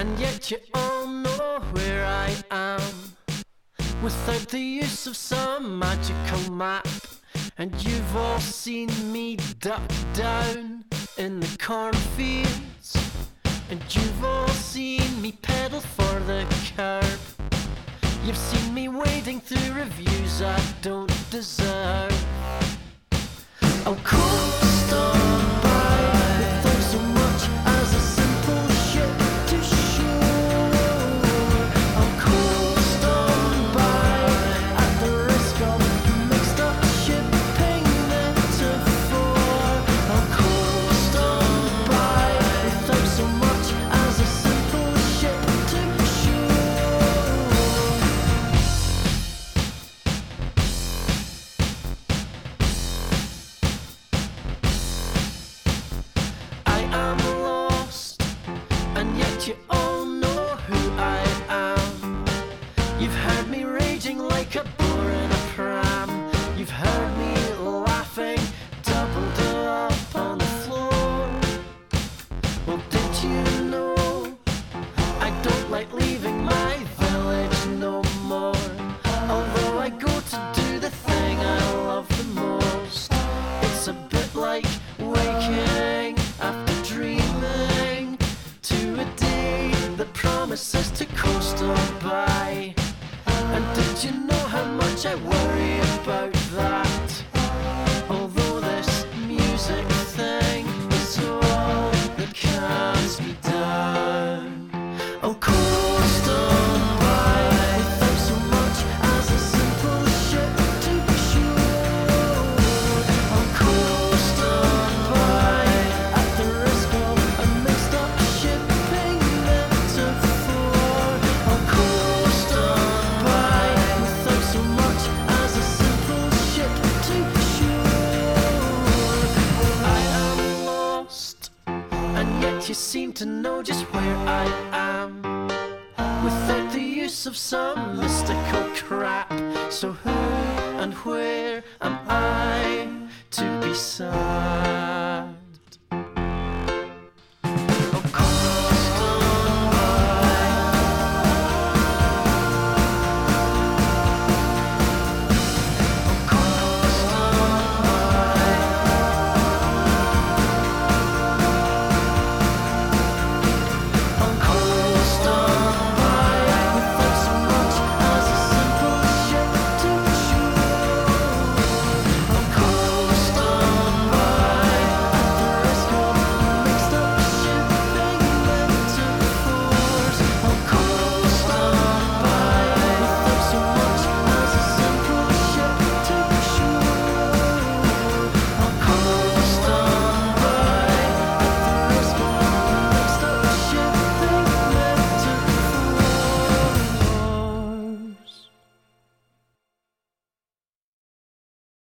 And yet you all know where I am, without the use of some magical map. And you've all seen me duck down in the cornfields, and you've all seen me pedal for the curb. You've seen me wading through reviews I don't deserve. I'll coast on by without so much as a simple ship to shore. I'll coast on by at the risk of mixed up shipping metaphor. I'll coast on by without so much as a simple ship to shore. I am lost, and yet you all know who I am. You've heard me raging like a boar in a pram. You've heard me laughing, doubled up on the floor. Well, did you know I don't like leaving my village no more? Although I go to do the thing I love the most. It's a bit like waking after dreaming to a day that promises to coast on by. And did you know how much I worry about that? Although this music thing is all that calms me down. I'll coast on by without so much as a simple ship to shore. I'll coast on by at the risk of a mixed up shipping metaphor. I'll coast on by without so much as a simple ship to shore. I am lost, and yet you seem to know just where I am, without the use of some mystical crap. So who and where am I to be sad?